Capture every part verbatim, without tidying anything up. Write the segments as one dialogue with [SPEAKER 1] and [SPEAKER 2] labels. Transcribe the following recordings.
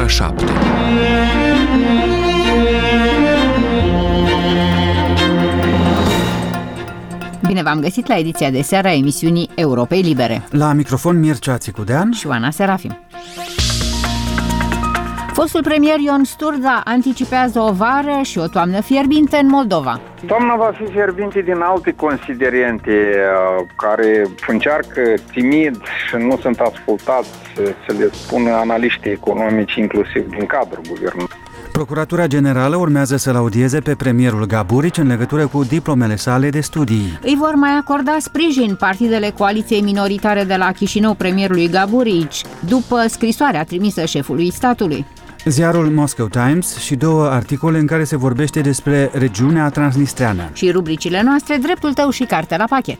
[SPEAKER 1] ora șapte.
[SPEAKER 2] Bine v-am găsit la ediția de seară a emisiunii Europei Libere.
[SPEAKER 3] La microfon Mircea Țicudean
[SPEAKER 2] și Oana Serafim. Fostul premier Ion Sturda anticipează o vară și o toamnă fierbinte în Moldova.
[SPEAKER 4] Toamna va fi fierbinte din alte considerente care încearcă timid și nu sunt ascultați să le spună analiștii economici, inclusiv din cadrul guvernului.
[SPEAKER 3] Procuratura Generală urmează să-l audieze pe premierul Gaburici în legătură cu diplomele sale de studii.
[SPEAKER 2] Îi vor mai acorda sprijin partidele coaliției minoritare de la Chișinău premierului Gaburici, după scrisoarea trimisă șefului statului.
[SPEAKER 3] Ziarul Moscow Times și două articole în care se vorbește despre regiunea transnistreană.
[SPEAKER 2] Și rubricile noastre, dreptul tău și carte la pachet.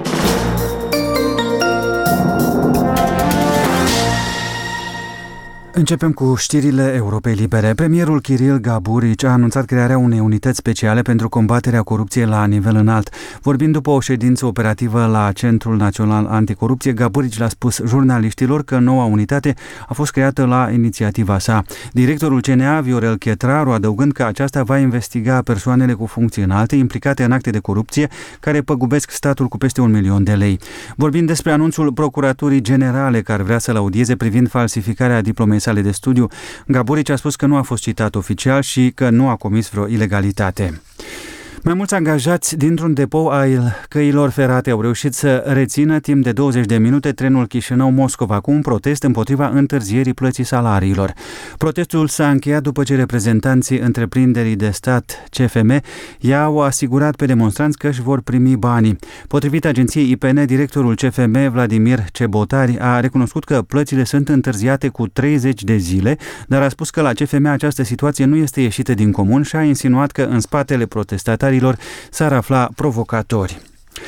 [SPEAKER 3] Începem cu știrile Europei Libere. Premierul Kiril Gaburici a anunțat crearea unei unități speciale pentru combaterea corupției la nivel înalt. Vorbind după o ședință operativă la Centrul Național Anticorupție, Gaburici le-a spus jurnaliștilor că noua unitate a fost creată la inițiativa sa. Directorul C N A, Viorel Chetraru, adăugând că aceasta va investiga persoanele cu funcții înalte implicate în acte de corupție care păgubesc statul cu peste un milion de lei. Vorbind despre anunțul Procuraturii Generale care vrea să-l audieze privind falsificarea diplomei sale de studiu, Gaburici a spus că nu a fost citat oficial și că nu a comis vreo ilegalitate. Mai mulți angajați dintr-un depou al căilor ferate au reușit să rețină timp de douăzeci de minute trenul Chișinău-Moscova cu un protest împotriva întârzierii plății salariilor. Protestul s-a încheiat după ce reprezentanții întreprinderii de stat C F M i-au asigurat pe demonstranți că își vor primi banii. Potrivit agenției I P N, directorul C F M, Vladimir Cebotari, a recunoscut că plățile sunt întârziate cu treizeci de zile, dar a spus că la C F M această situație nu este ieșită din comun și a insinuat că în spatele protestatarilor s-ar afla provocatori.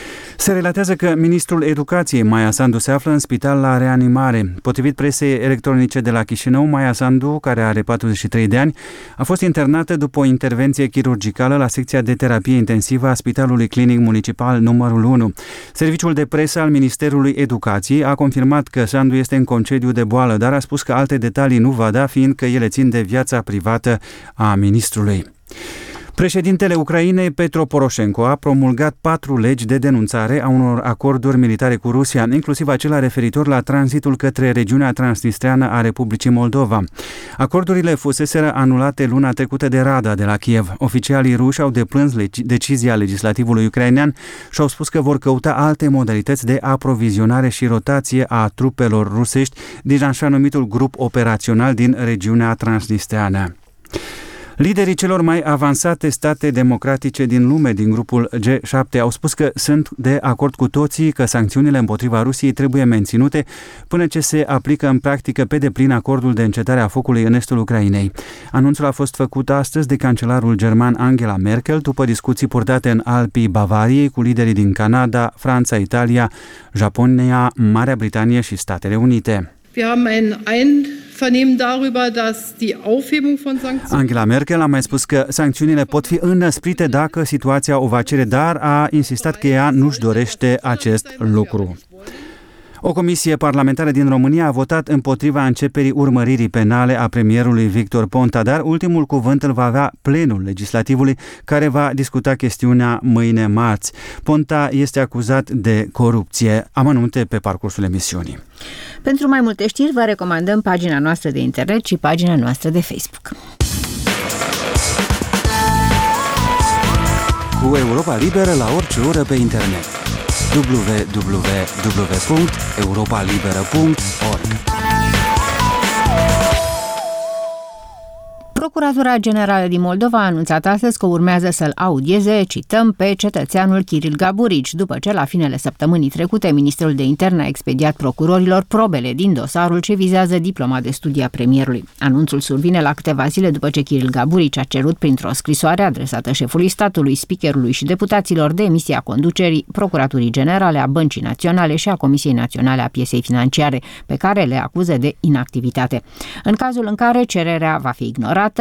[SPEAKER 3] Se relatează că ministrul educației, Maia Sandu, se află în spital la reanimare. Potrivit presei electronice de la Chișinău, Maia Sandu, care are patruzeci și trei de ani, a fost internată după o intervenție chirurgicală la secția de terapie intensivă a Spitalului Clinic Municipal numărul unu. Serviciul de presă al Ministerului Educației a confirmat că Sandu este în concediu de boală, dar a spus că alte detalii nu va da, fiindcă ele țin de viața privată a ministrului. Președintele Ucrainei, Petro Poroșenko, a promulgat patru legi de denunțare a unor acorduri militare cu Rusia, inclusiv acela referitor la tranzitul către regiunea transnistreană a Republicii Moldova. Acordurile fuseseră anulate luna trecută de Rada de la Kiev. Oficialii ruși au deplâns legi- decizia legislativului ucrainean și au spus că vor căuta alte modalități de aprovizionare și rotație a trupelor rusești din așa numitul grup operațional din regiunea transnistreană. Liderii celor mai avansate state democratice din lume, din grupul G șapte, au spus că sunt de acord cu toții că sancțiunile împotriva Rusiei trebuie menținute până ce se aplică în practică pe deplin acordul de încetare a focului în estul Ucrainei. Anunțul a fost făcut astăzi de cancelarul german Angela Merkel după discuții purtate în Alpii Bavariei cu liderii din Canada, Franța, Italia, Japonia, Marea Britanie și Statele Unite. Angela Merkel a mai spus că sancțiunile pot fi înăsprite dacă situația o va cere, dar a insistat că ea nu-și dorește acest lucru. O comisie parlamentară din România a votat împotriva începerii urmăririi penale a premierului Victor Ponta, dar ultimul cuvânt îl va avea plenul legislativului, care va discuta chestiunea mâine marți. Ponta este acuzat de corupție. Amănunte pe parcursul emisiunii.
[SPEAKER 2] Pentru mai multe știri vă recomandăm pagina noastră de internet și pagina noastră de Facebook.
[SPEAKER 3] Cu Europa Liberă la orice oră pe internet. w w w punct europa liberă punct org.
[SPEAKER 2] Procuratura Generală din Moldova a anunțat astăzi că urmează să-l audieze, cităm, pe cetățeanul Kiril Gaburici, după ce la finele săptămânii trecute Ministerul de Interne a expediat procurorilor probele din dosarul ce vizează diploma de studii a premierului. Anunțul survine la câteva zile după ce Kiril Gaburici a cerut printr-o scrisoare adresată șefului statului, speakerului și deputaților demisia conducerii Procuraturii Generale a Băncii Naționale și a Comisiei Naționale a Pieței Financiare, pe care le acuză de inactivitate. În cazul în care cererea va fi ignorată,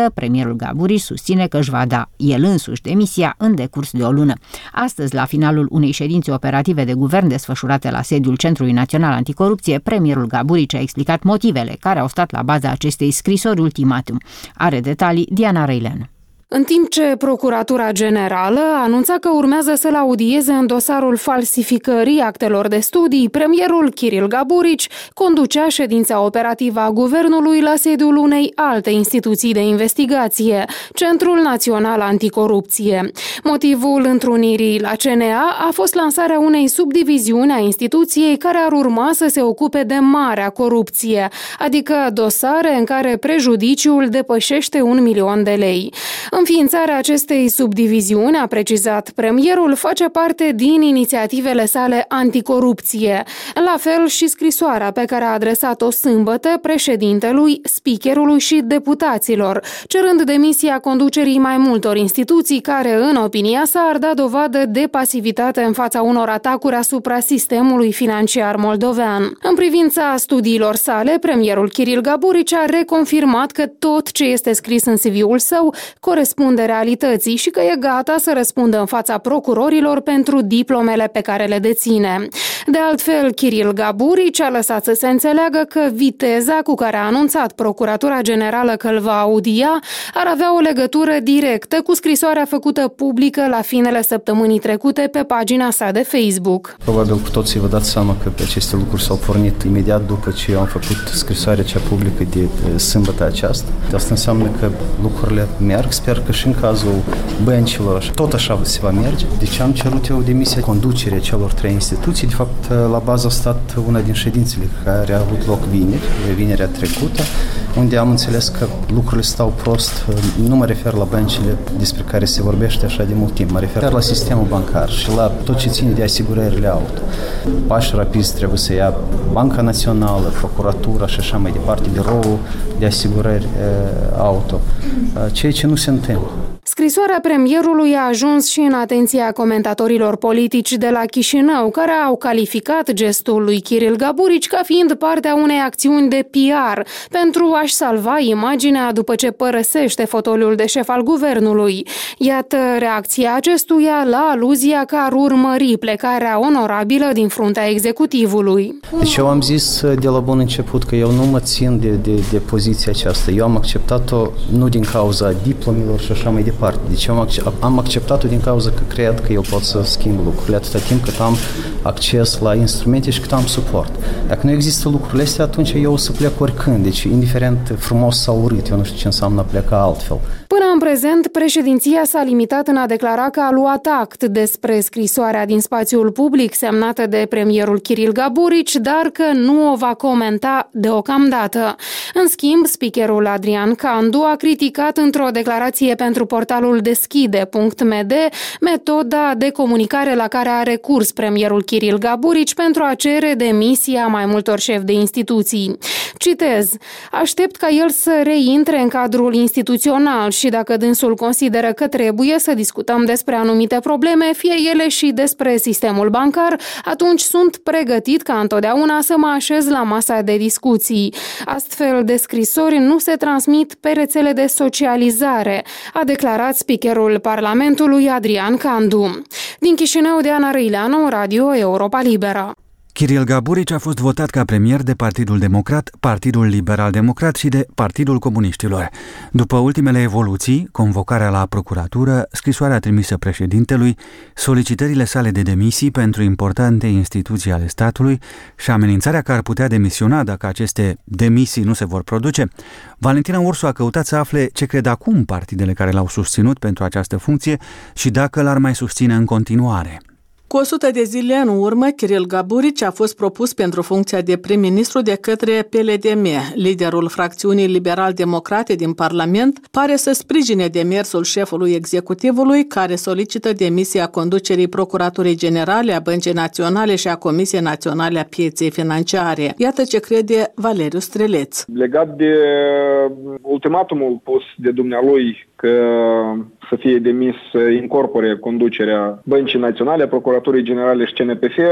[SPEAKER 2] însă premierul Gaburici susține că își va da el însuși demisia în decurs de o lună. Astăzi, la finalul unei ședințe operative de guvern desfășurate la sediul Centrului Național Anticorupție, premierul Gaburici a explicat motivele care au stat la baza acestei scrisori ultimatum. Are detalii Diana Răileanu.
[SPEAKER 1] În timp ce Procuratura Generală anunța că urmează să-l audieze în dosarul falsificării actelor de studii, premierul Kiril Gaburici conducea ședința operativă a guvernului la sediul unei alte instituții de investigație, Centrul Național Anticorupție. Motivul întrunirii la C N A a fost lansarea unei subdiviziuni a instituției care ar urma să se ocupe de marea corupție, adică dosare în care prejudiciul depășește un milion de lei. Înființarea acestei subdiviziuni, a precizat premierul, face parte din inițiativele sale anticorupție. La fel și scrisoarea pe care a adresat-o sâmbătă președintelui, speakerului și deputaților, cerând demisia conducerii mai multor instituții care, în opinia sa, ar da dovadă de pasivitate în fața unor atacuri asupra sistemului financiar moldovean. În privința studiilor sale, premierul Kiril Gaburici a reconfirmat că tot ce este scris în C V-ul său corespunde realității și că e gata să răspundă în fața procurorilor pentru diplomele pe care le deține. De altfel, Kiril Gaburici a lăsat să se înțeleagă că viteza cu care a anunțat Procuratura Generală că îl va audia ar avea o legătură directă cu scrisoarea făcută publică la finele săptămânii trecute pe pagina sa de Facebook.
[SPEAKER 5] Probabil cu toții vă dați seama că aceste lucruri s-au pornit imediat după ce eu am făcut scrisoarea cea publică de sâmbătă aceasta. Asta înseamnă că lucrurile merg. Sper că și în cazul băncilor tot așa se va merge. Deci am cerut eu demisia conducerea celor trei instituții. De fapt, la bază a stat una din ședințele care a avut loc vineri, vinerea trecută, unde am înțeles că lucrurile stau prost. Nu mă refer la băncile despre care se vorbește așa de mult timp. Mă refer la sistemul bancar și la tot ce ține de asigurările auto. Pași rapizi trebuie să ia Banca Națională, Procuratura și așa mai departe, biroul de asigurări auto. Ceea ce nu se întâmplă.
[SPEAKER 1] Scrisoarea premierului a ajuns și în atenția comentatorilor politici de la Chișinău, care au calificat gestul lui Kiril Gaburici ca fiind partea unei acțiuni de P R pentru a-și salva imaginea după ce părăsește fotoliul de șef al guvernului. Iată reacția acestuia la aluzia că ar urmări plecarea onorabilă din fruntea executivului.
[SPEAKER 5] Deci eu am zis de la bun început că eu nu mă țin de, de, de poziția aceasta. Eu am acceptat-o nu din cauza diplomelor și așa mai departe. Deci eu am acceptat-o din cauza că cred că eu pot să schimb lucrurile atâta timp cât am acces la instrumente și cât am suport. Dacă nu există lucrurile astea, atunci eu o să plec oricând. Deci, indiferent frumos sau urât, eu nu știu ce înseamnă a pleca altfel.
[SPEAKER 1] Până în prezent, președinția s-a limitat în a declara că a luat act despre scrisoarea din spațiul public semnată de premierul Kiril Gaburici, dar că nu o va comenta deocamdată. În schimb, speakerul Adrian Candu a criticat într-o declarație pentru portalul deschide punct m d metoda de comunicare la care a recurs premierul Kiril Gaburici pentru a cere demisia mai multor șefi de instituții. Citez: aștept ca el să reintre în cadrul instituțional și dacă dânsul consideră că trebuie să discutăm despre anumite probleme, fie ele și despre sistemul bancar, atunci sunt pregătit ca întotdeauna să mă așez la masa de discuții. Astfel de scrisori nu se transmit pe rețele de socializare, a declarat speakerul Parlamentului Adrian Candu. Din Chișinău, Diana Răileanu, Radio Europa Liberă.
[SPEAKER 3] Kiril Gaburici a fost votat ca premier de Partidul Democrat, Partidul Liberal-Democrat și de Partidul Comuniștilor. După ultimele evoluții, convocarea la procuratură, scrisoarea trimisă președintelui, solicitările sale de demisii pentru importante instituții ale statului și amenințarea că ar putea demisiona dacă aceste demisii nu se vor produce, Valentina Ursu a căutat să afle ce cred acum partidele care l-au susținut pentru această funcție și dacă l-ar mai susține în continuare.
[SPEAKER 6] Cu o sută de zile în urmă, Kiril Gaburici a fost propus pentru funcția de prim-ministru de către P L D M. Liderul fracțiunii liberal-democrate din Parlament pare să sprijine demersul șefului executivului, care solicită demisia conducerii Procuraturii Generale a Băncii Naționale și a Comisiei Naționale a Pieței Financiare. Iată ce crede Valeriu Streleț.
[SPEAKER 4] Legat de ultimatumul pus de dumnealui că să fie demis, să incorpore conducerea Băncii Naționale, a Procuraturii Generale și C N P F,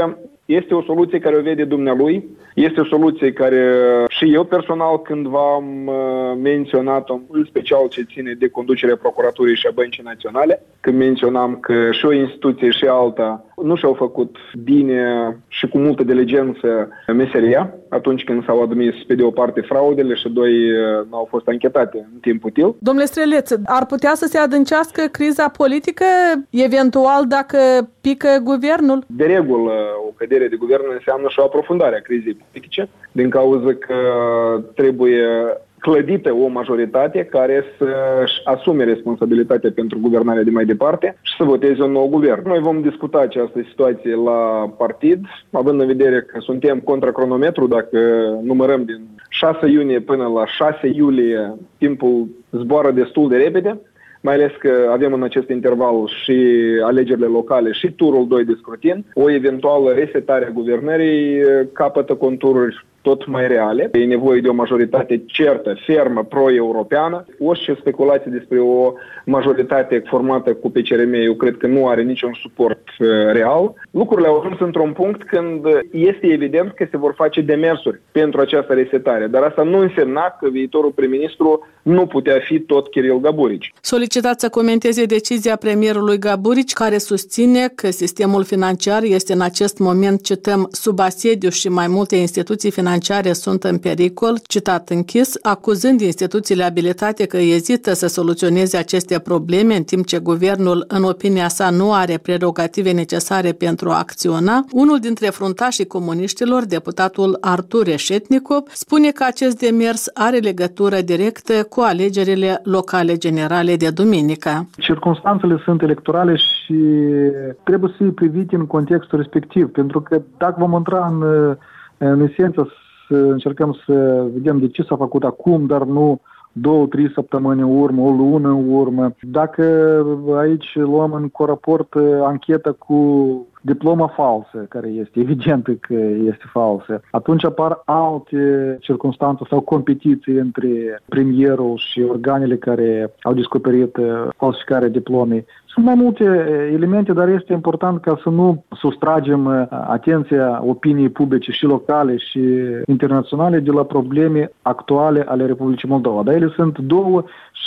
[SPEAKER 7] Este o soluție care o vede dumnealui, este o soluție care și eu personal cândva am menționat-o, în special ce ține de conducerea Procuraturii și a Băncii Naționale, când menționam că și o instituție și alta nu și-au făcut bine și cu multă diligență meseria atunci când s-au admis pe de o parte fraudele și doi nu au fost anchetate în timp util.
[SPEAKER 6] Domnule Streleț, ar putea să se adâncească criza politică, eventual dacă pică guvernul?
[SPEAKER 7] De regulă, o cădere de guvern înseamnă și o aprofundare a crizei politice, din cauza că trebuie clădită o majoritate care să-și asume responsabilitatea pentru guvernarea de mai departe și să voteze un nou guvern. Noi vom discuta această situație la partid, având în vedere că suntem contra cronometru, dacă numărăm din șase iunie până la șase iulie, timpul zboară destul de repede, mai ales că avem în acest interval și alegerile locale și turul doi de scrutin. O eventuală resetare a guvernării capătă contururi tot mai reale. E nevoie de o majoritate certă, fermă, pro-europeană. Orice speculație despre o majoritate formată cu P C R M, eu cred că nu are niciun suport uh, real. Lucrurile au ajuns într-un punct când este evident că se vor face demersuri pentru această resetare. Dar asta nu însemna că viitorul prim-ministru nu putea fi tot Kiril Gaburici.
[SPEAKER 6] Solicitați să comenteze decizia premierului Gaburici, care susține că sistemul financiar este în acest moment, cităm, sub asediu și mai multe instituții financiare sunt în pericol, citat închis, acuzând instituțiile abilitate că ezită să soluționeze aceste probleme, în timp ce guvernul, în opinia sa, nu are prerogative necesare pentru a acționa. Unul dintre fruntașii comuniștilor, deputatul Artur Reșetnikov, spune că acest demers are legătură directă cu alegerile locale generale de duminică.
[SPEAKER 8] Circumstanțele sunt electorale și trebuie să fie privite în contextul respectiv, pentru că dacă vom intra în, în esență să încercăm să vedem de ce s-a făcut acum, dar nu două, trei săptămâni în urmă, o lună în urmă. Dacă aici luăm în coraport anchetă cu diploma falsă, care este evident că este falsă, atunci apar alte circunstanțe sau competiții între premierul și organele care au descoperit falsificarea diplomei. Sunt mai multe elemente, dar este important ca să nu sustragem atenția opiniei publice și locale și internaționale de la probleme actuale ale Republicii Moldova. Dar ele sunt două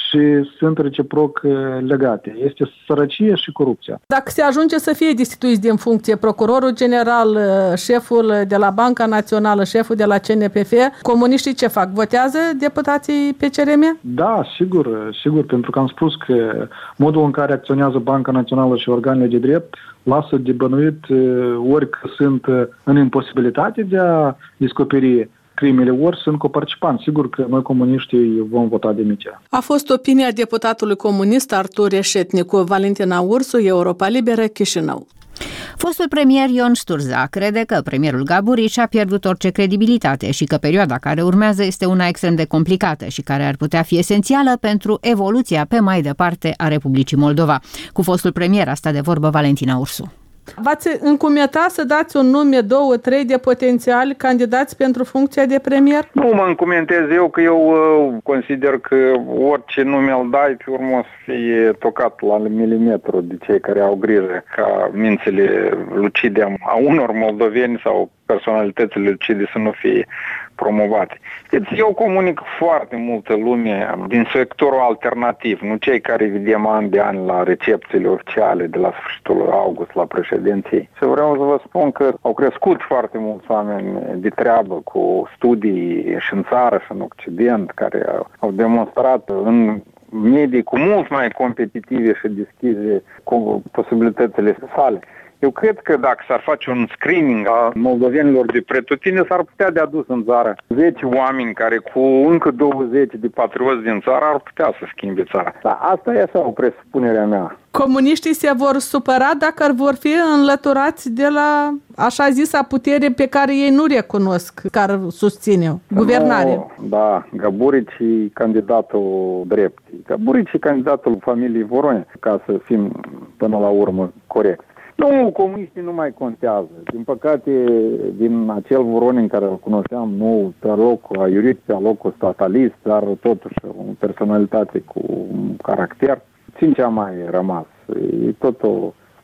[SPEAKER 8] și sunt reciproc legate. Este sărăcie și corupția.
[SPEAKER 6] Dacă se ajunge să fie destituiți din funcție procurorul general, șeful de la Banca Națională, șeful de la C N P F, comuniștii ce fac? Votează deputații P C R M?
[SPEAKER 8] Da, sigur, sigur, pentru că am spus că modul în care acționează Banca Națională și organele de drept lasă de bănuit ori că sunt în imposibilitate de a descoperi crimele, ori sunt coparticipanți. Sigur că noi comuniștii vom vota demisia.
[SPEAKER 6] A fost opinia deputatului comunist Artur Reșetnikov. Valentina Ursu, Europa Liberă, Chișinău.
[SPEAKER 2] Fostul premier Ion Sturza crede că premierul Gaburici a pierdut orice credibilitate și că perioada care urmează este una extrem de complicată și care ar putea fi esențială pentru evoluția pe mai departe a Republicii Moldova. Cu fostul premier a stat de vorbă Valentina Ursu.
[SPEAKER 6] V-ați încumetat să dați un nume, două, trei de potențiali candidați pentru funcția de premier?
[SPEAKER 4] Nu mă încumentez eu, că eu uh, consider că orice nume îl dai, pe urmă o să fie tocat la milimetru de cei care au grijă ca mințile lucide a unor moldoveni sau personalitățile lucide să nu fie promovate. Deci eu comunic foarte multă lume din sectorul alternativ, nu cei care vedem an de an la recepțiile oficiale de la sfârșitul august la președinții. Și vreau să vă spun că au crescut foarte mulți oameni de treabă cu studii și în țară și în Occident, care au demonstrat în medii cu mult mai competitive și deschise cu posibilitățile sale. Eu cred că dacă s-ar face un screening a moldovenilor de pretutine, s-ar putea de adus în țară zece oameni care cu încă douăzeci de patrioți din țară ar putea să schimbe țara. Dar asta e așa o presupunere a mea.
[SPEAKER 6] Comuniștii se vor supăra dacă vor fi înlăturați de la așa zisa putere pe care ei nu recunosc, care susține guvernarea.
[SPEAKER 4] No, da, Gaburici e candidatul drept. Gaburici e candidatul familiei Voroni, ca să fim până la urmă corecți. Nu, comuniștii nu mai contează. Din păcate, din acel Voronin care îl cunoșteam, nu pe locul, a iurit pe locul statalist, dar totuși o personalitate cu un caracter, țin ce a mai rămas. E tot o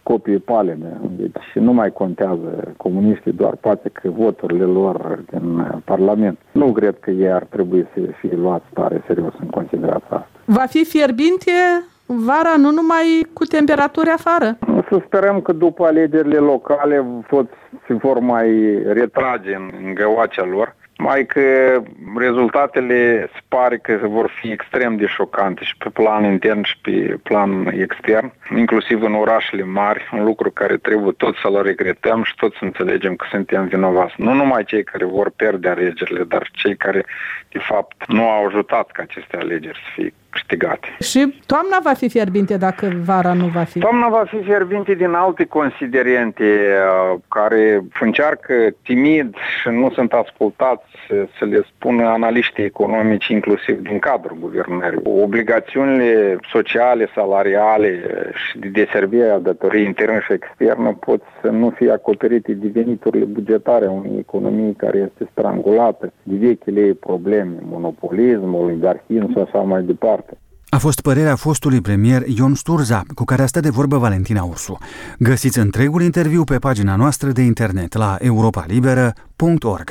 [SPEAKER 4] copii palide. Deci nu mai contează comuniștii, doar poate că voturile lor din Parlament. Nu cred că ei ar trebui să fie luați tare serios în considerația asta.
[SPEAKER 6] Va fi fierbinte vara, nu numai cu temperaturi afară?
[SPEAKER 4] Să sperăm că după alegerile locale toți se vor mai retrage în găoacea lor. Mai că rezultatele se pare că vor fi extrem de șocante și pe plan intern și pe plan extern, inclusiv în orașele mari, un lucru care trebuie toți să-l regretăm și toți să înțelegem că suntem vinovați. Nu numai cei care vor pierde alegerile, dar cei care, de fapt, nu au ajutat ca aceste alegeri să fie câștigate.
[SPEAKER 6] Și toamna va fi fierbinte dacă vara nu va fi?
[SPEAKER 4] Toamna va fi fierbinte din alte considerente care încearcă timid și nu sunt ascultați să le spună analiștii economici, inclusiv din cadrul guvernării. Obligațiunile sociale, salariale și de deserbire a datoriei interne și externe pot să nu fie acoperite de veniturile bugetare a unei economii care este strangulată de vechile ei probleme, monopolism, oligarhism și așa mai departe.
[SPEAKER 3] A fost părerea fostului premier Ion Sturza, cu care a stat de vorbă Valentina Ursu. Găsiți întregul interviu pe pagina noastră de internet la europa liberă punct org.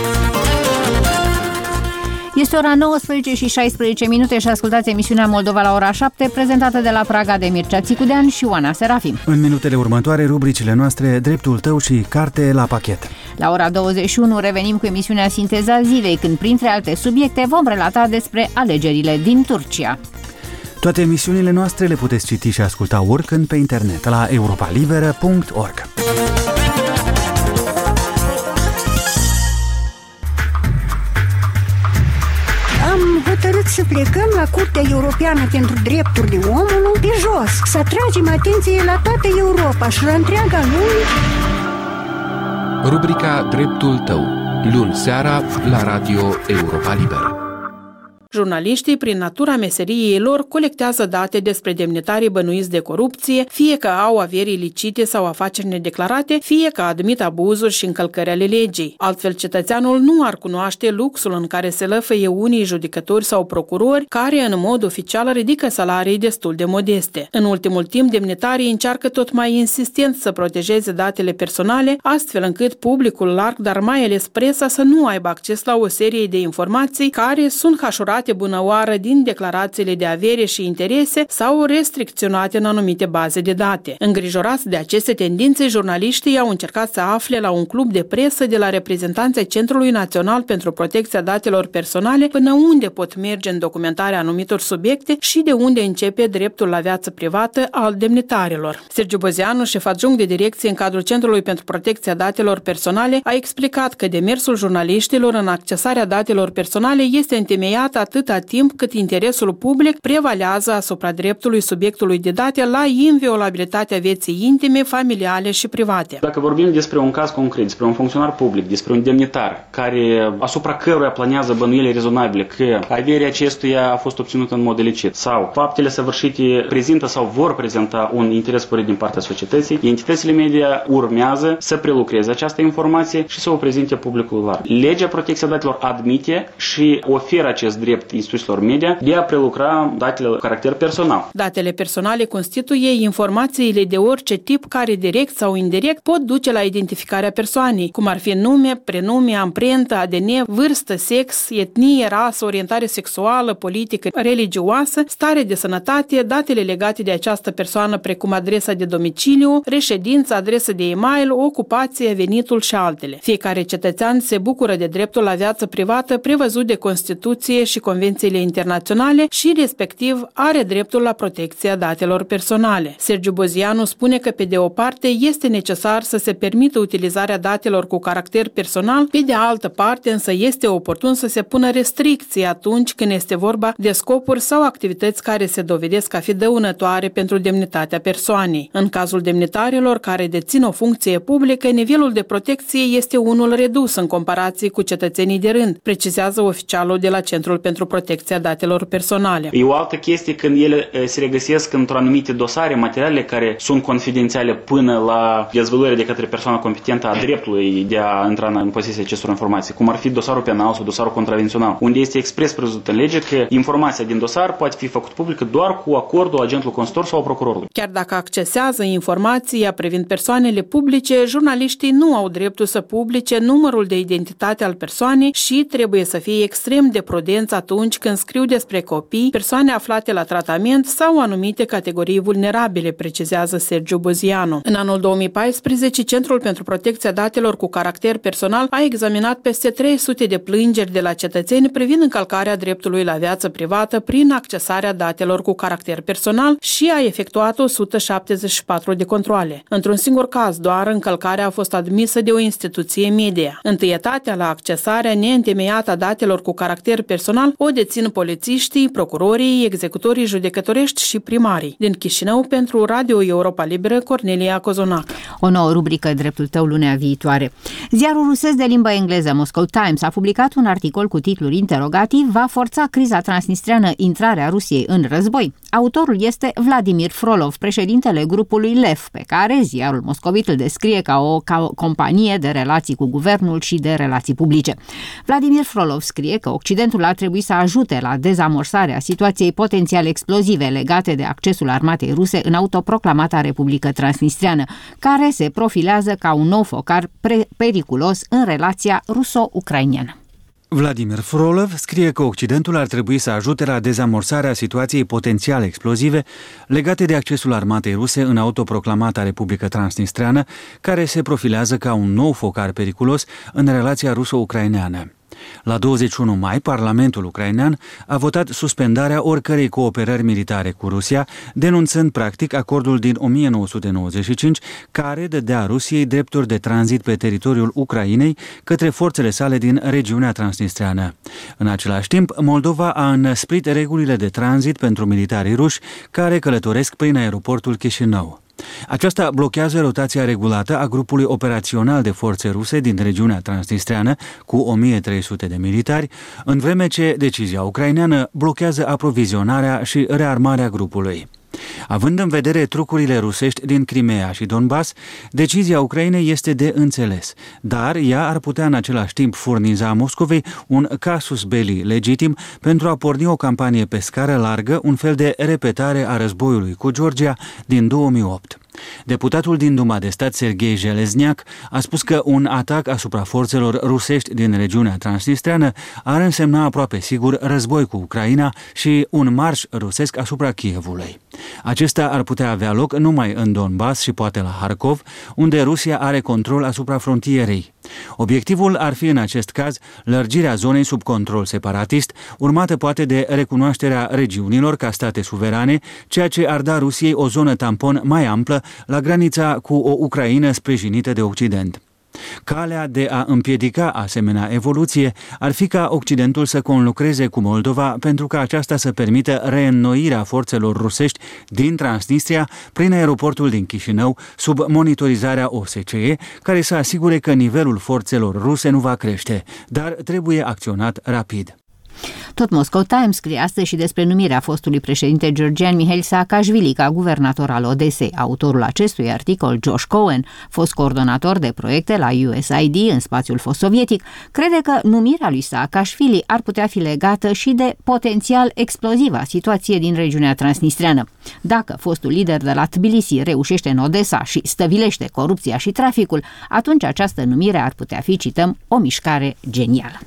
[SPEAKER 2] Este ora nouăsprezece și șaisprezece minute și ascultați emisiunea Moldova la ora șapte, prezentată de la Praga de Mircea Țicudean și Oana Serafim.
[SPEAKER 3] În minutele următoare, rubricile noastre Dreptul tău și Carte la pachet.
[SPEAKER 2] La ora douăzeci și unu revenim cu emisiunea Sinteza zilei, când, printre alte subiecte, vom relata despre alegerile din Turcia.
[SPEAKER 3] Toate emisiunile noastre le puteți citi și asculta oricând pe internet la europa liberă punct org.
[SPEAKER 9] Am hotărât să plecăm la Curtea Europeană pentru Drepturile Omului pe jos, să atragem atenție la toată Europa și la întreaga lume.
[SPEAKER 10] Rubrica Dreptul tău, luni seara la Radio Europa Liberă.
[SPEAKER 1] Jurnaliștii, prin natura meseriei lor, colectează date despre demnitarii bănuiți de corupție, fie că au averi ilicite sau afaceri nedeclarate, fie că admit abuzuri și încălcări ale legii. Altfel, cetățeanul nu ar cunoaște luxul în care se lăfăie unii judecători sau procurori, care în mod oficial ridică salarii destul de modeste. În ultimul timp, demnitarii încearcă tot mai insistent să protejeze datele personale, astfel încât publicul larg, dar mai ales presa, să nu aibă acces la o serie de informații care sunt hașurate bunăoară din declarațiile de avere și interese sau restricționate în anumite baze de date. Îngrijorați de aceste tendințe, jurnaliștii au încercat să afle la un club de presă de la reprezentanții Centrului Național pentru Protecția Datelor Personale până unde pot merge în documentarea anumitor subiecte și de unde începe dreptul la viață privată al demnitarilor. Sergiu Bozeanu, șef adjunct de direcție în cadrul Centrului pentru Protecția Datelor Personale, a explicat că demersul jurnaliștilor în accesarea datelor personale este întemeiat atâta timp cât interesul public prevalează asupra dreptului subiectului de date la inviolabilitatea vieții intime, familiale și private.
[SPEAKER 11] Dacă vorbim despre un caz concret, despre un funcționar public, despre un demnitar care asupra căruia planează bănuieli rezonabile că averea acestuia a fost obținută în mod ilicit sau faptele săvârșite prezintă sau vor prezenta un interes sporit din partea societății, entitățile media urmează să prelucreze această informație și să o prezinte publicului larg. Legea protecției datelor admite și oferă acest drept instituțiilor media de a prelucra datele cu caracter personal.
[SPEAKER 1] Datele personale constituie informațiile de orice tip care direct sau indirect pot duce la identificarea persoanei, cum ar fi nume, prenume, amprentă, A D N, vârstă, sex, etnie, rasă, orientare sexuală, politică, religioasă, stare de sănătate, datele legate de această persoană precum adresa de domiciliu, reședință, adresă de e-mail, ocupație, venitul și altele. Fiecare cetățean se bucură de dreptul la viață privată prevăzut de Constituție și convențiile internaționale și, respectiv, are dreptul la protecția datelor personale. Sergiu Bozianu spune că, pe de o parte, este necesar să se permită utilizarea datelor cu caracter personal, pe de altă parte, însă, este oportun să se pună restricții atunci când este vorba de scopuri sau activități care se dovedesc a fi dăunătoare pentru demnitatea persoanei. În cazul demnitarilor care dețin o funcție publică, nivelul de protecție este unul redus în comparație cu cetățenii de rând, precizează oficialul de la Centrul pentru
[SPEAKER 6] pentru protecția datelor personale.
[SPEAKER 11] E o altă chestie când ele se regăsesc într-o anumite dosare, materiale care sunt confidențiale până la dezvăluirea de către persoana competentă a dreptului de a intra în posesia acestor informații, cum ar fi dosarul penal sau dosarul contravențional, unde este expres prevăzut în lege că informația din dosar poate fi făcută publică doar cu acordul agentului consultor sau procurorului.
[SPEAKER 6] Chiar dacă accesează informația privind persoanele publice, jurnaliștii nu au dreptul să publice numărul de identitate al persoanei și trebuie să fie extrem de prudenți atunci când scriu despre copii, persoane aflate la tratament sau anumite categorii vulnerabile, precizează Sergiu Buzianu. În anul două mii paisprezece, Centrul pentru Protecția Datelor cu Caracter Personal a examinat peste trei sute de plângeri de la cetățeni privind încălcarea dreptului la viață privată prin accesarea datelor cu caracter personal și a efectuat o sută șaptezeci și patru de controale. Într-un singur caz, doar încălcarea a fost admisă de o instituție media. Întâietatea la accesarea neîntemeiată a datelor cu caracter personal o dețin polițiștii, procurorii, executorii judecătorești și primarii. Din Chișinău, pentru Radio Europa Liberă, Cornelia Cozonac.
[SPEAKER 2] O nouă rubrică Dreptul tău lunea viitoare. Ziarul rusesc de limbă engleză Moscow Times a publicat un articol cu titlul interrogativ: Va forța criza transnistreană intrarea Rusiei în război? Autorul este Vladimir Frolov, președintele grupului Lev, pe care ziarul moscovit îl descrie ca o, ca o companie de relații cu guvernul și de relații publice. Vladimir Frolov scrie că Occidentul ar trebui să ajute la dezamorsarea situației potențial explozive legate de accesul armatei ruse în autoproclamata Republică Transnistreană, care se profilează ca un nou focar periculos în relația ruso-ucrainiană.
[SPEAKER 3] Vladimir Frolov scrie că Occidentul ar trebui să ajute la dezamorsarea situației potențial explozive legate de accesul armatei ruse în autoproclamata Republică Transnistreană, care se profilează ca un nou focar periculos în relația ruso-ucraineană. La douăzeci și unu mai, Parlamentul ucrainean a votat suspendarea oricărei cooperări militare cu Rusia, denunțând practic acordul din o mie nouă sute nouăzeci și cinci, care dădea Rusiei drepturi de tranzit pe teritoriul Ucrainei către forțele sale din regiunea transnistreană. În același timp, Moldova a înăsprit regulile de tranzit pentru militarii ruși care călătoresc prin aeroportul Chișinău. Aceasta blochează rotația regulată a grupului operațional de forțe ruse din regiunea transnistreană cu o mie trei sute de militari, în vreme ce decizia ucraineană blochează aprovizionarea și rearmarea grupului. Având în vedere trucurile rusești din Crimea și Donbass, decizia Ucrainei este de înțeles, dar ea ar putea în același timp furniza Moscovei un casus belli legitim pentru a porni o campanie pe scară largă, un fel de repetare a războiului cu Georgia din două mii opt. Deputatul din Duma de Stat, Serghei Jelezniak, a spus că un atac asupra forțelor rusești din regiunea transnistreană ar însemna aproape sigur război cu Ucraina și un marș rusesc asupra Kievului. Acesta ar putea avea loc numai în Donbass și poate la Harkov, unde Rusia are control asupra frontierei. Obiectivul ar fi în acest caz lărgirea zonei sub control separatist, urmată poate de recunoașterea regiunilor ca state suverane, ceea ce ar da Rusiei o zonă tampon mai amplă la granița cu o Ucraină sprijinită de Occident. Calea de a împiedica asemenea evoluție ar fi ca Occidentul să conlucreze cu Moldova pentru ca aceasta să permită reînnoirea forțelor rusești din Transnistria prin aeroportul din Chișinău sub monitorizarea O S C E, care să asigure că nivelul forțelor ruse nu va crește, dar trebuie acționat rapid.
[SPEAKER 2] Tot Moscow Times scrie astăzi și despre numirea fostului președinte georgian Mihail Saakashvili ca guvernator al Odesei. Autorul acestui articol, Josh Cohen, fost coordonator de proiecte la U S A I D în spațiul fost sovietic, crede că numirea lui Saakashvili ar putea fi legată și de potențial exploziva situație din regiunea transnistreană. Dacă fostul lider de la Tbilisi reușește în Odessa și stăvilește corupția și traficul, atunci această numire ar putea fi, cităm, o mișcare genială.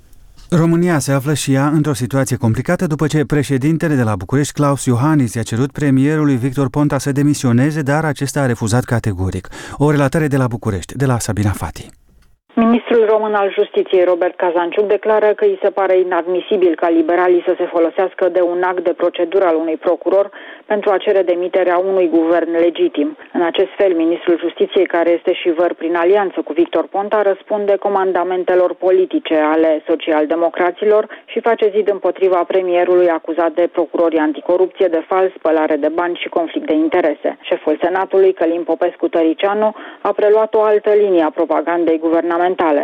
[SPEAKER 3] România se află și ea într-o situație complicată după ce președintele de la București, Klaus Iohannis, i-a cerut premierului Victor Ponta să demisioneze, dar acesta a refuzat categoric. O relatare de la București, de la Sabina Fati.
[SPEAKER 12] Ministrul român al Justiției, Robert Cazanciuc, declară că îi se pare inadmisibil ca liberalii să se folosească de un act de procedură al unui procuror pentru a cere demiterea unui guvern legitim. În acest fel, ministrul Justiției, care este și văr prin alianță cu Victor Ponta, răspunde comandamentelor politice ale socialdemocraților și face zid împotriva premierului acuzat de procurorii anticorupție, de fals, spălare de bani și conflict de interese. Șeful Senatului, Călin Popescu Tăricianu, a preluat o altă linie a propagandei guvernamentale.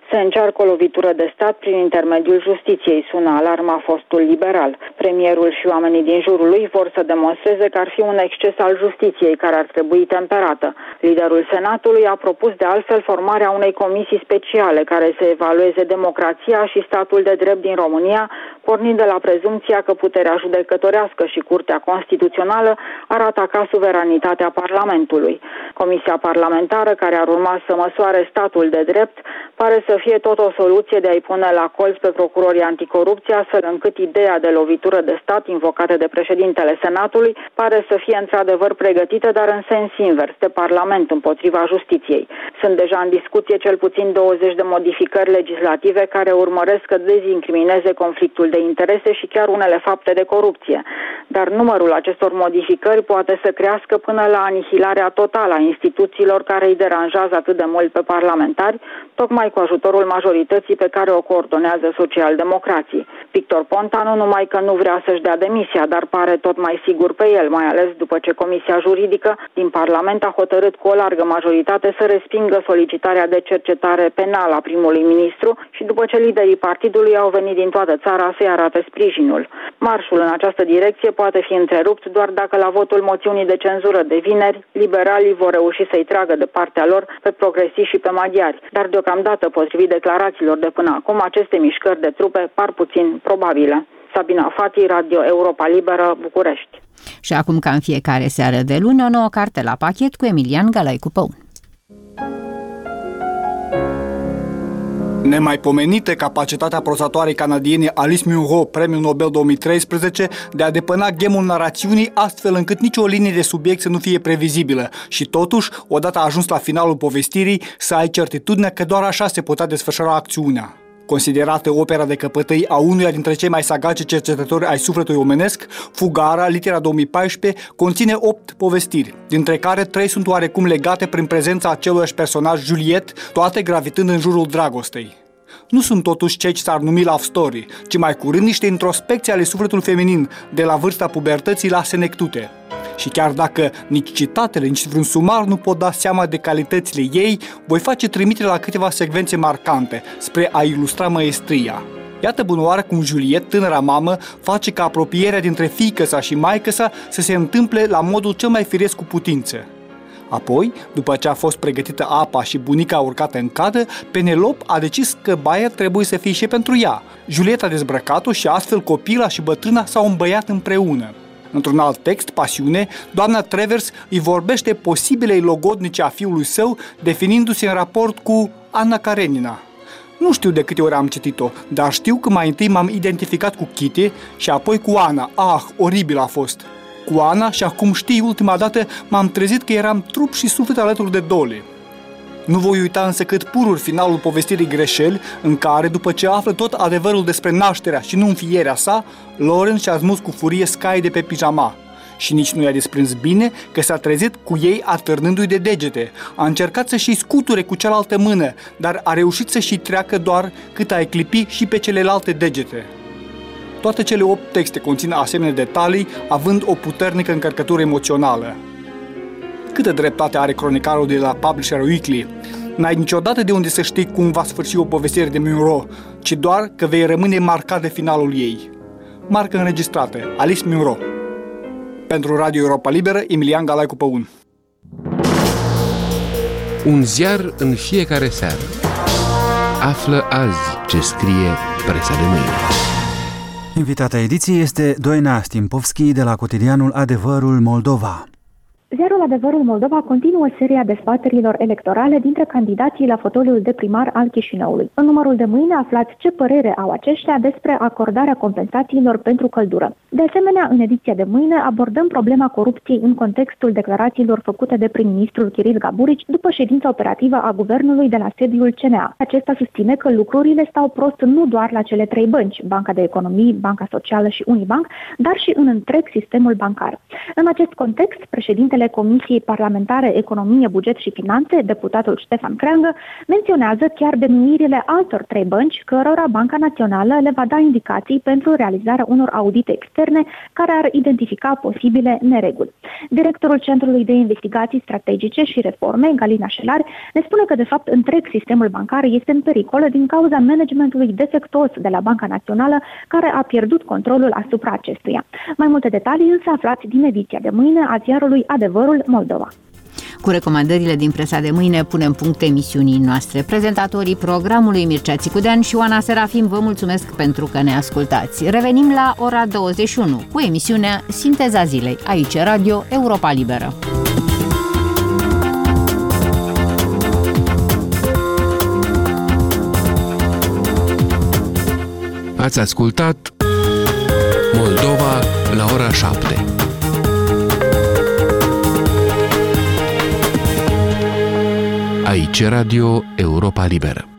[SPEAKER 12] Se încearcă o lovitură de stat prin intermediul justiției, sună alarma fostul liberal. Premierul și oamenii din jurul lui vor să demonstreze că ar fi un exces al justiției care ar trebui temperată. Liderul Senatului a propus de altfel formarea unei comisii speciale care să evalueze democrația și statul de drept din România, pornind de la prezumția că puterea judecătorească și Curtea Constituțională ar ataca suveranitatea Parlamentului. Comisia parlamentară, care ar urma să măsoare statul de drept, pare să fie tot o soluție de a-i pune la colț pe procurorii anticorupție, astfel încât ideea de lovitură de stat invocată de președintele Senatului pare să fie într-adevăr pregătită, dar în sens invers, de Parlament împotriva justiției. Sunt deja în discuție cel puțin douăzeci de modificări legislative care urmăresc să dezincrimineze conflictul de interese și chiar unele fapte de corupție. Dar numărul acestor modificări poate să crească până la anihilarea totală a instituțiilor care îi deranjează atât de mult pe parlamentari, tocmai cu ajutorul majorității pe care o coordonează socialdemocrații. Victor Ponta nu numai că nu vrea să-și dea demisia, dar pare tot mai sigur pe el, mai ales după ce Comisia Juridică din Parlament a hotărât cu o largă majoritate să respingă solicitarea de cercetare penală a primului ministru și după ce liderii partidului au venit din toată țara să-i arate sprijinul. Marșul în această direcție poate fi întrerupt doar dacă la votul moțiunii de cenzură de vineri, liberalii vor reuși să-i tragă de partea lor pe progresiști și pe maghiari, dar deocamdată, potrivit declarațiilor de până acum, aceste mișcări de trupe par puțin probabile. Sabina Fati, Radio Europa Liberă, București.
[SPEAKER 2] Și acum, ca în fiecare seară de lună, o nouă carte la pachet cu Emilian Galaicu-Păun.
[SPEAKER 13] Nemaipomenită capacitatea prozatoarei canadiene Alice Munro, Premiul Nobel două mii treisprezece, de a depăna gemul narațiunii astfel încât nicio linie de subiect să nu fie previzibilă și totuși, odată ajuns la finalul povestirii, să ai certitudinea că doar așa se putea desfășura acțiunea. Considerată opera de căpătâi a unuia dintre cei mai sagace cercetători ai sufletului omenesc, Fugara, Litera două mii paisprezece, conține opt povestiri, dintre care trei sunt oarecum legate prin prezența aceluiași personaj, Juliette, toate gravitând în jurul dragostei. Nu sunt totuși ceea ce s-ar numi love story, ci mai curând niște introspecții ale sufletului feminin, de la vârsta pubertății la senectute. Și chiar dacă nici citatele, nici vreun sumar nu pot da seama de calitățile ei, voi face trimitere la câteva secvențe marcante, spre a ilustra maestria. Iată bunoară cum Juliette, tânăra mamă, face ca apropierea dintre fiică-sa și maică-sa să se întâmple la modul cel mai firesc cu putință. Apoi, după ce a fost pregătită apa și bunica a urcat în cadă, Penelope a decis că baia trebuie să fie și pentru ea. Juliette a dezbrăcat-o și astfel copila și bătrâna s-au îmbăiat împreună. Într-un alt text, Pasiune, doamna Travers îi vorbește posibilei logodnice a fiului său, definindu-se în raport cu Anna Karenina. Nu știu de câte ori am citit-o, dar știu că mai întâi m-am identificat cu Kitty și apoi cu Ana. Ah, oribil a fost! Cu Ana și acum știi, ultima dată m-am trezit că eram trup și suflet alături de Dolly. Nu voi uita însă cât pururi finalul povestirii Greșeli, în care, după ce află tot adevărul despre nașterea și nu înfierea sa, Lauren și-a smus cu furie scai de pe pijama. Și nici nu i-a desprins bine că s-a trezit cu ei atârnându-i de degete. A încercat să-și scuture cu cealaltă mână, dar a reușit să-și treacă doar cât a eclipi și pe celelalte degete. Toate cele opt texte conțin asemenea detalii, având o puternică încărcătură emoțională. Câtă dreptate are cronicarul de la Publisher Weekly? N-ai niciodată de unde să știi cum va sfârși o povestire de Munro, ci doar că vei rămâne marcat de finalul ei. Marcă înregistrată, Alice Munro. Pentru Radio Europa Liberă, Emilian Galaicu-Păun.
[SPEAKER 10] Un ziar în fiecare seară. Află azi ce scrie presa de mâine.
[SPEAKER 3] Invitata ediției este Doina Stimpovski de la cotidianul Adevărul Moldova.
[SPEAKER 14] Ziarul Adevărul Moldova continuă seria dezbaterilor electorale dintre candidații la fotoliul de primar al Chișinăului. În numărul de mâine aflați ce părere au aceștia despre acordarea compensațiilor pentru căldură. De asemenea, în ediția de mâine abordăm problema corupției în contextul declarațiilor făcute de prim-ministrul Kiril Gaburici după ședința operativă a guvernului de la sediul C N A. Acesta susține că lucrurile stau prost nu doar la cele trei bănci, Banca de Economii, Banca Socială și Unibank, dar și în întreg sistemul bancar. În acest context, președintele președintele Comisiei Parlamentare Economie, Buget și Finanțe, deputatul Ștefan Creangă, menționează chiar denumirile altor trei bănci, cărora Banca Națională le va da indicații pentru realizarea unor audite externe care ar identifica posibile nereguli. Directorul Centrului de Investigații Strategice și Reforme, Galina Șelari, ne spune că, de fapt, întreg sistemul bancar este în pericol din cauza managementului defectuos de la Banca Națională, care a pierdut controlul asupra acestuia. Mai multe detalii însă aflați din ediția de mâine a ziarului Adevărul Moldova.
[SPEAKER 2] Cu recomandările din presa de mâine punem punct emisiunii noastre. Prezentatorii programului Mircea Țicudean și Oana Serafim vă mulțumesc pentru că ne ascultați. Revenim la ora douăzeci și unu cu emisiunea Sinteza Zilei, aici Radio Europa Liberă.
[SPEAKER 10] Ați ascultat Moldova la ora șapte. Aici Radio Europa Liberă.